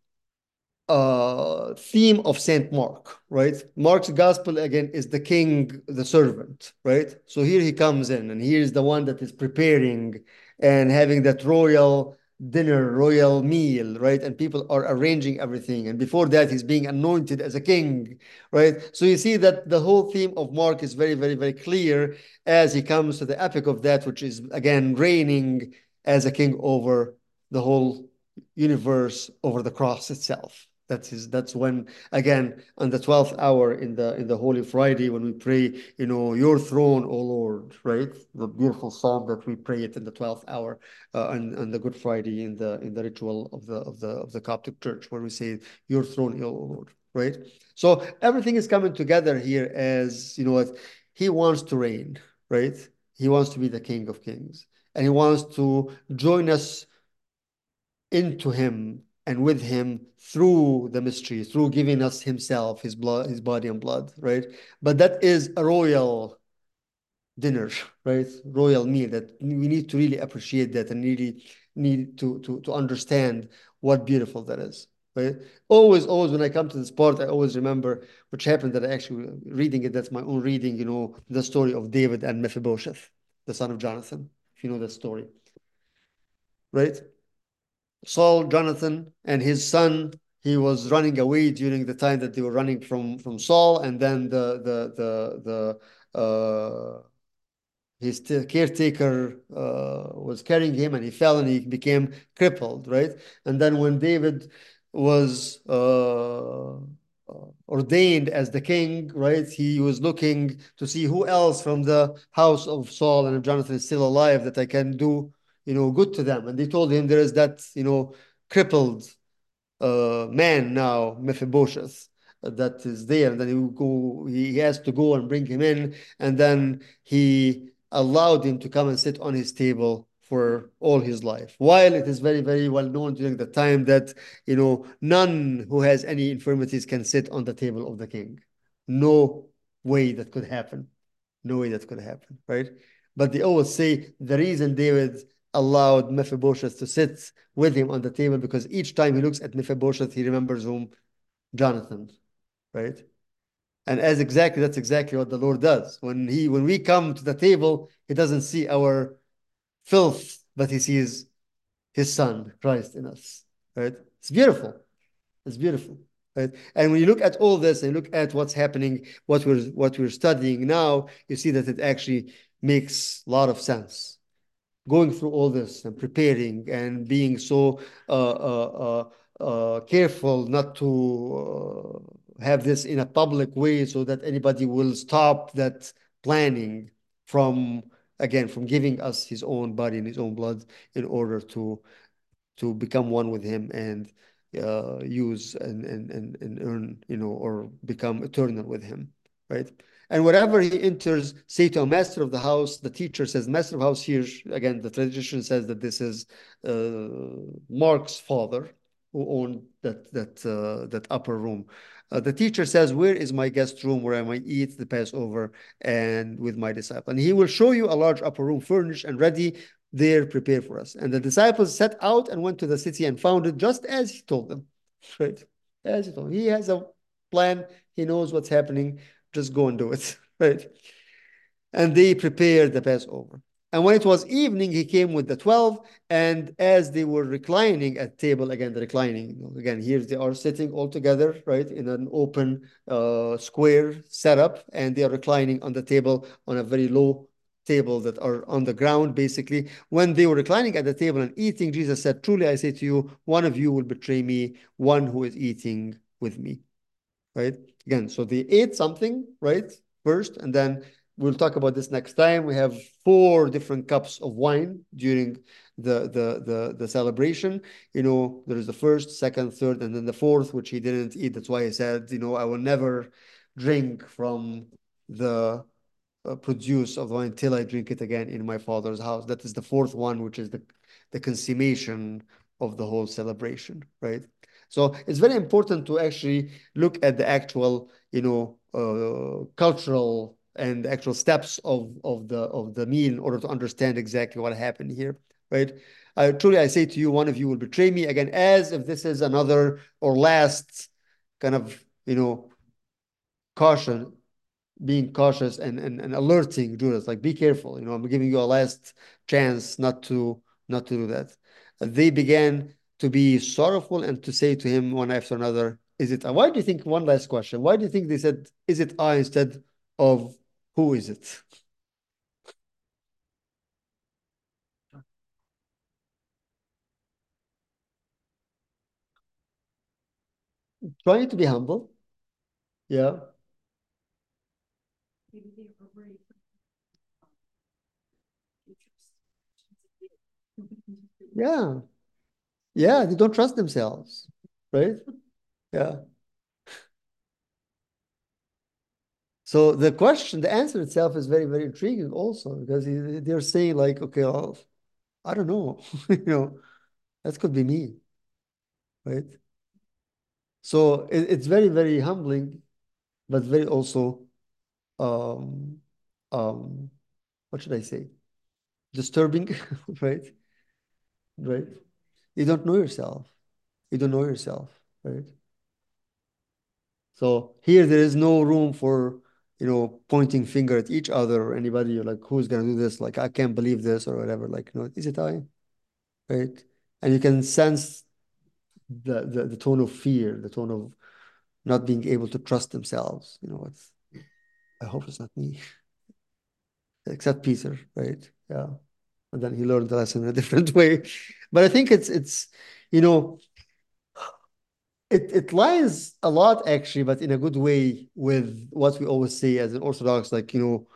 uh, theme of Saint Mark, right? Mark's gospel, again, is the king, the servant, right? So here he comes in, and here's the one that is preparing and having that royal dinner, royal meal, right? And people are arranging everything. And before that, he's being anointed as a king, right? So you see that the whole theme of Mark is very, very, very clear as he comes to the epic of that, which is, again, reigning as a king over the whole universe, over the cross itself. That's his, that's when, again, on the twelfth hour in the in the Holy Friday, when we pray, you know, your throne, O Lord, right? The beautiful psalm that we pray it in the twelfth hour uh, on, on the Good Friday in the in the ritual of the of the of the Coptic Church, where we say, your throne, O Lord, right? So everything is coming together here as, you know what, he wants to reign, right? He wants to be the King of Kings, and he wants to join us into him and with him through the mystery, through giving us himself, his blood, his body and blood, right? But that is a royal dinner, right? Royal meal that we need to really appreciate that and really need to to to understand what beautiful that is, right? Always, always when I come to this part, I always remember which happened that I actually reading it, that's my own reading, you know, the story of David and Mephibosheth, the son of Jonathan, if you know that story, right? Saul, Jonathan, and his son, he was running away during the time that they were running from from Saul, and then the the the the uh, his caretaker uh, was carrying him, and he fell and he became crippled, right? And then when David was uh, uh, ordained as the king, right, he was looking to see who else from the house of Saul and if Jonathan is still alive that I can do, you know, good to them. And they told him there is that, you know, crippled uh, man now, Mephibosheth, uh, that is there. And then he will go, he has to go and bring him in. And then he allowed him to come and sit on his table for all his life. While it is very, very well known during the time that, you know, none who has any infirmities can sit on the table of the king. No way that could happen. No way that could happen, right? But they always say the reason David allowed Mephibosheth to sit with him on the table, because each time he looks at Mephibosheth, he remembers whom? Jonathan, right? And as exactly, that's exactly what the Lord does. When he, when we come to the table, he doesn't see our filth, but he sees his son, Christ, in us, right? It's beautiful. It's beautiful, right? And when you look at all this and look at what's happening, what we're what we're studying now, you see that it actually makes a lot of sense. Going through all this and preparing and being so uh, uh, uh, uh, careful not to uh, have this in a public way, so that anybody will stop that planning from, again, from giving us his own body and his own blood in order to to become one with him and uh, use and, and, and, and earn, you know, or become eternal with him, right? And wherever he enters, say to a master of the house, the teacher says, master of house here, again, the tradition says that this is uh, Mark's father who owned that, that, uh, that upper room. Uh, the teacher says, where is my guest room where I might eat the Passover and with my disciple? And he will show you a large upper room furnished and ready there, prepared for us. And the disciples set out and went to the city and found it just as he told them. Right? As he told them. He has a plan. He knows what's happening. Just go and do it. Right? And they prepared the Passover. And when it was evening, he came with the twelve, and as they were reclining at table, again, the reclining, again, here they are sitting all together, right, in an open uh, square setup, and they are reclining on the table on a very low table that are on the ground, basically. When they were reclining at the table and eating, Jesus said, truly, I say to you, one of you will betray me, one who is eating with me, right? Again, so they ate something, right, first, and then we'll talk about this next time. We have four different cups of wine during the, the, the, the celebration. You know, there is the first, second, third, and then the fourth, which he didn't eat. That's why he said, you know, I will never drink from the uh, produce of the wine until I drink it again in my Father's house. That is the fourth one, which is the, the consummation of the whole celebration, right? So it's very important to actually look at the actual, you know, uh, cultural and actual steps of, of the of the meal in order to understand exactly what happened here, right? Uh, truly, I say to you, one of you will betray me, again, as if this is another or last kind of, you know, caution, being cautious and, and, and alerting Judas, like, be careful, you know, I'm giving you a last chance not to not to do that. They began to be sorrowful and to say to him one after another, is it I? Why do you think, one last question, why do you think they said, is it I, instead of who is it? Trying to be humble. Yeah. Maybe they were worried. Yeah. Yeah. They don't trust themselves. Right? Yeah. So the question, the answer itself is very, very intriguing also, because they're saying like, okay, well, I don't know, you know, that could be me, right? So it, it's very, very humbling, but very also, um, um, what should I say? Disturbing, right? Right? You don't know yourself. You don't know yourself, right? So here there is no room for, you know, pointing finger at each other or anybody. You're like, who's gonna do this? Like, I can't believe this or whatever. Like, no, is it I? Right? And you can sense the, the the tone of fear, the tone of not being able to trust themselves. You know, what's I hope it's not me, except Peter, right? Yeah. And then he learned the lesson in a different way. But I think it's it's you know it it lies a lot actually, but in a good way, with what we always say as an Orthodox, like, you know,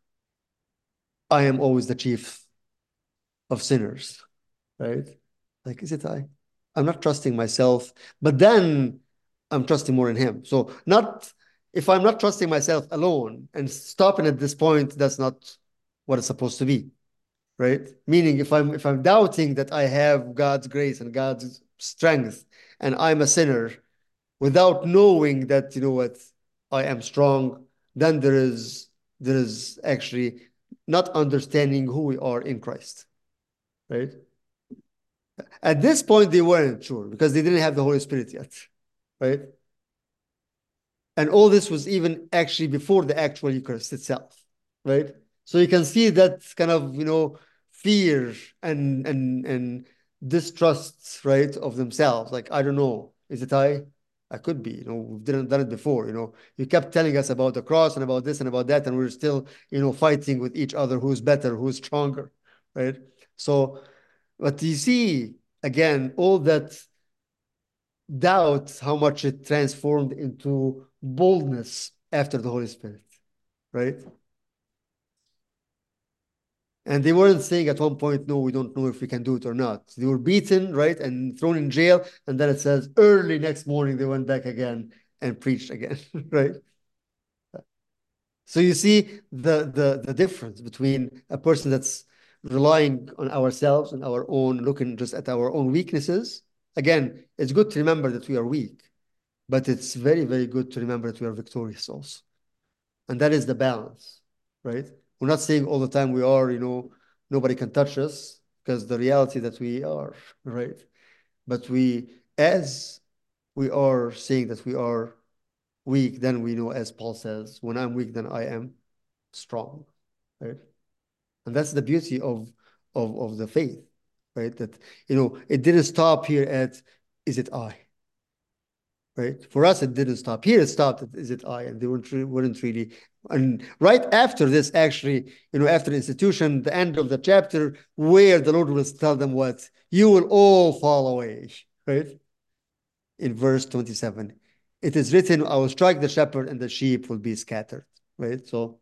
I am always the chief of sinners, right? Like, is it I? I'm not trusting myself, but then I'm trusting more in him. So not if I'm not trusting myself alone and stopping at this point, that's not what it's supposed to be, right? Meaning if I'm if I'm doubting that I have God's grace and God's strength and I'm a sinner without knowing that, you know what, I am strong, then there is there is actually not understanding who we are in Christ, right? At this point, they weren't sure because they didn't have the Holy Spirit yet, right? And all this was even actually before the actual Eucharist itself, right? So you can see that kind of, you know, fear and and and distrust, right, of themselves. Like, I don't know, is it I? I could be, you know, we've didn't done it before, you know. You kept telling us about the cross and about this and about that, and we're still, you know, fighting with each other, who's better, who's stronger, right? So, but you see, again, all that doubt, how much it transformed into boldness after the Holy Spirit, right? And they weren't saying at one point, no, we don't know if we can do it or not. They were beaten, right, and thrown in jail. And then it says early next morning, they went back again and preached again, right? So you see the, the, the difference between a person that's relying on ourselves and our own, looking just at our own weaknesses. Again, it's good to remember that we are weak, but it's very, very good to remember that we are victorious also. And that is the balance, right? We're not saying all the time we are, you know, nobody can touch us, because the reality that we are, right? But we, as we are saying that we are weak, then we know, as Paul says, when I'm weak, then I am strong, right? And that's the beauty of, of, of the faith, right? That, you know, it didn't stop here at, is it I? Right? For us, it didn't stop. Here it stopped at, is it I? And they weren't, weren't really. And right after this, actually, you know, after the institution, the end of the chapter, where the Lord will tell them what? You will all fall away, right? In verse twenty-seven. It is written, I will strike the shepherd and the sheep will be scattered, right? So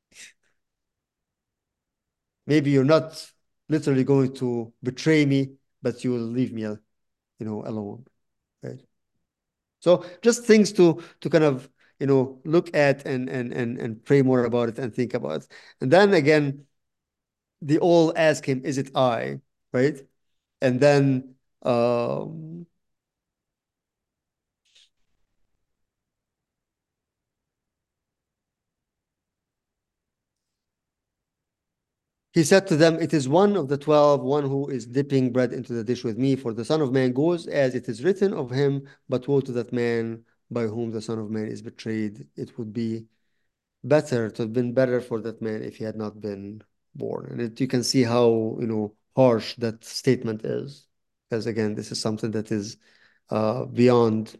maybe you're not literally going to betray me, but you will leave me, you know, alone, right? So just things to to kind of, you know, look at and and and and pray more about it and think about it. And then again, they all ask him, "Is it I?" Right? And then um, he said to them, "It is one of the twelve, one who is dipping bread into the dish with me. For the Son of Man goes as it is written of him. But woe to that man by whom the Son of Man is betrayed. It would be better to have been better for that man if he had not been born." And it, you can see how, you know, harsh that statement is, because again, this is something that is uh, beyond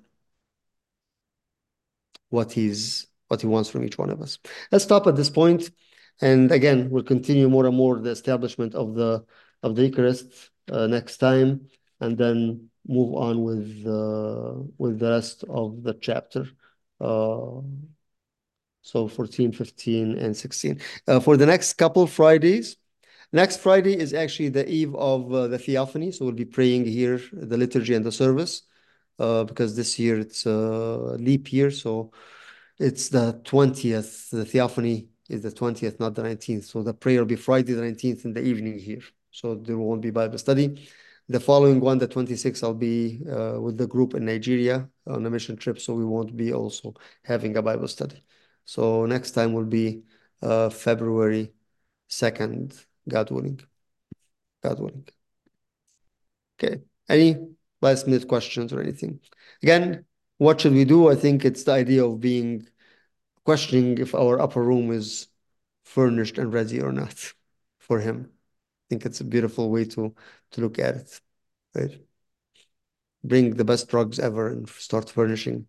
what he's what he wants from each one of us. Let's stop at this point, and again, we'll continue more and more the establishment of the of the Eucharist uh, next time, and then move on with uh, with the rest of the chapter. Uh, So fourteen, fifteen, and sixteen. Uh, for the next couple Fridays, next Friday is actually the eve of uh, the Theophany. So we'll be praying here, the liturgy and the service, uh, because this year it's a leap year. So it's the twentieth. The Theophany is the twentieth, not the nineteenth. So the prayer will be Friday the nineteenth in the evening here. So there won't be Bible study. The following one, the twenty-sixth, I'll be uh, with the group in Nigeria on a mission trip. So we won't be also having a Bible study. So next time will be uh, February second, God willing. God willing. Okay. Any last minute questions or anything? Again, what should we do? I think it's the idea of being questioning if our upper room is furnished and ready or not for him. I think it's a beautiful way to to look at it, right? Bring the best drugs ever and start furnishing.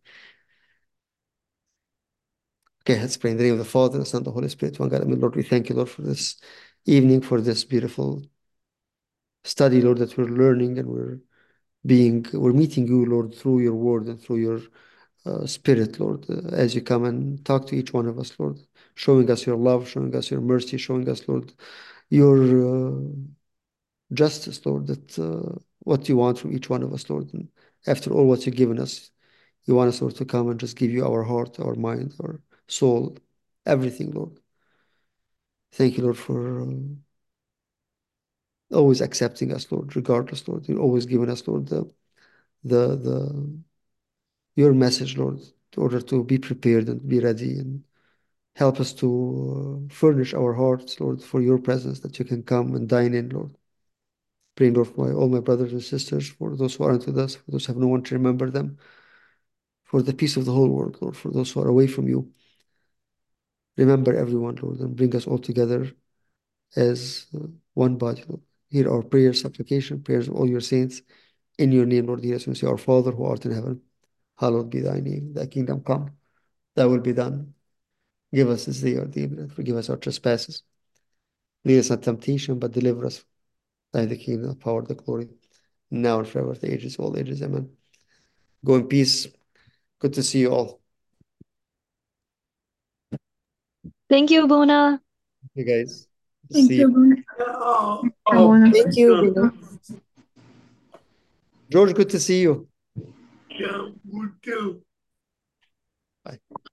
Okay, let's pray in the name of the Father, the Son, and the Holy Spirit, one God. I mean, Lord, we thank you, Lord, for this evening, for this beautiful study, Lord, that we're learning and we're being, we're meeting you, Lord, through your word and through your uh, spirit, Lord, uh, as you come and talk to each one of us, Lord, showing us your love, showing us your mercy, showing us, Lord, your uh, justice, Lord, that uh, what you want from each one of us, Lord. And after all what you've given us, you want us, Lord, to come and just give you our heart, our mind, our soul, everything, Lord. Thank you, Lord, for uh, always accepting us, Lord, regardless, Lord. You're always giving us, Lord, the the the your message, Lord, in order to be prepared and be ready, and help us to uh, furnish our hearts, Lord, for your presence, that you can come and dine in, Lord. Praying, Lord, for my, all my brothers and sisters, for those who aren't with us, for those who have no one to remember them, for the peace of the whole world, Lord, for those who are away from you. Remember everyone, Lord, and bring us all together as uh, one body, Lord. Hear our prayers, supplication, prayers of all your saints. In your name, Lord, hear us and say, Our Father who art in heaven, hallowed be thy name. Thy kingdom come, thy will be done. Give us this day our daily bread. Forgive us our trespasses. Lead us not temptation, but deliver us. Thy the kingdom, the power, the glory, now and forever, the ages, all ages. Amen. Go in peace. Good to see you all. Thank you, Bona. You guys. Thank See you, you. Bona. Oh, Thank you, Bruno. George, good to see you. Yeah, would do. Bye.